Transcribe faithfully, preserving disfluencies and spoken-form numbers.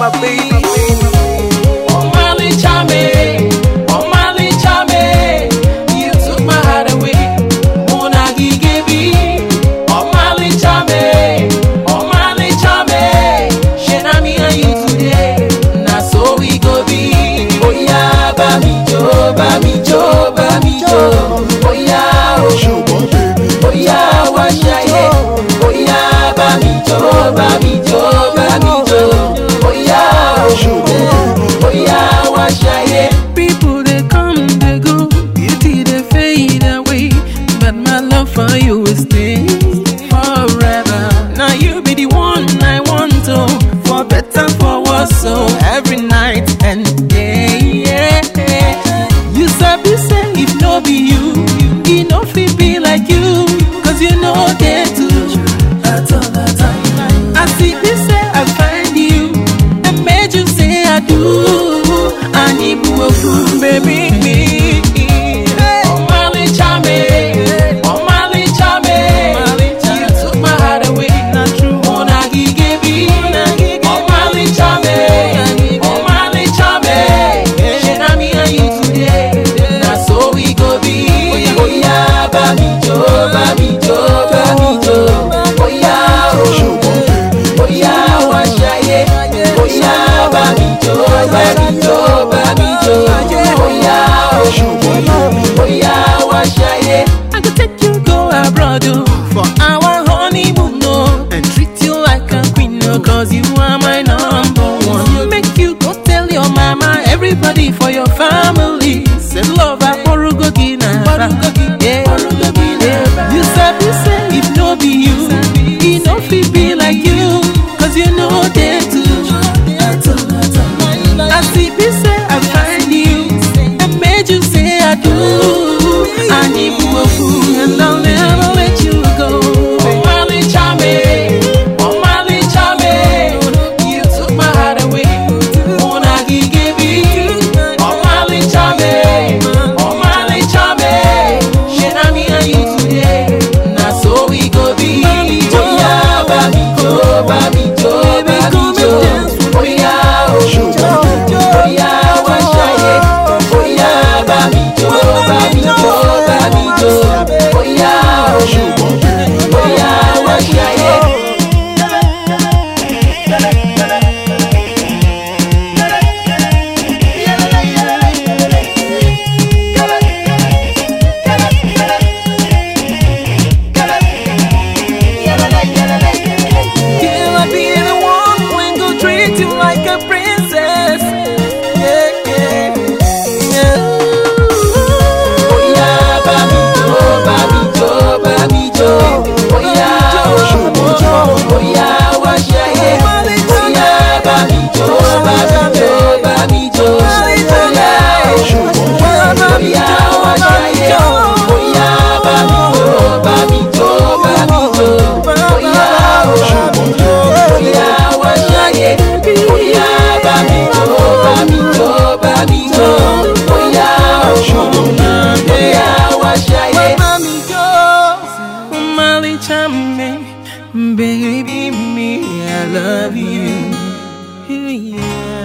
my baby. Oh Molly Chame, oh Molly Chame, you took my heart away. Monagi Gebi, oh Molly Chame, oh Molly Chame, shena me and you today. Na so we go be. Oh yeah, bami jo, bami jo, bami jo. Oh yeah, oh, oh yeah, washaye. Oh yeah, bami jo, bami jo, bami jo. Oh yeah, oh yeah, washaye. People they come, they go, beauty they fade away, but my love for you will stay forever. Now you be the one I want to, for better, for worse, so every night and day. Yeah. You sabi say if no be you, he no fit be like you, cause you know they too. At all the time, I see this say I find you, and made you say I do. I need more food, baby. Oh Molly Chame, oh Molly Chame, you took my heart away. Not true. Monagi Gebi, oh Molly Chame, oh Molly Chame, shena me and you today. Na so we go be. Oh yeah, bami jo, bami jo, bami jo. Oh yeah, oh, oh yeah, washaye. Oh yeah, bami jo, bami jo, bami jo. Oh yeah, oh, oh yeah, washaye. I could take you go abroad oh, for our honeymoon no, and treat you like a queen no, cause you are my number one. Make you go tell your mama, everybody for your family. Say love I porugo gina, yeah. Yeah. You sabi say if no be you, he no fit be like you, cause you know they too. I see me say I find you, and made you say I do. I need more food, and I'll never let you go. Oh Molly Chame, oh Molly Chame, you took my heart away. Monagi Gebi, oh Molly Chame, oh Molly Chame, shena me and you today. Na so we go be. Oh yeah, bami jo, bami jo, bami jo. Oh yeah, oh, oh yeah, washaye. Oh yeah, bami jo, bami jo, bami jo. Oh yeah, oh yeah, washaye. Can I be the one who ain't gonna treat you like a princess? Yeah, yeah, yeah. Oh yeah, bami jo, bami jo, bami jo. Oh yeah, oh, oh yeah, washaye. Oh yeah, bami jo, bami jo, bami jo. Oh yeah, oh yeah, washaye. Oh yeah, bami jo, bami jo, bami jo. Oh yeah, oh yeah, washaye. Oh yeah, bami jo, bami jo, bami jo. Oh yeah, oh yeah, washaye. Mami go, Molly Chame, baby me, I love you. Yeah.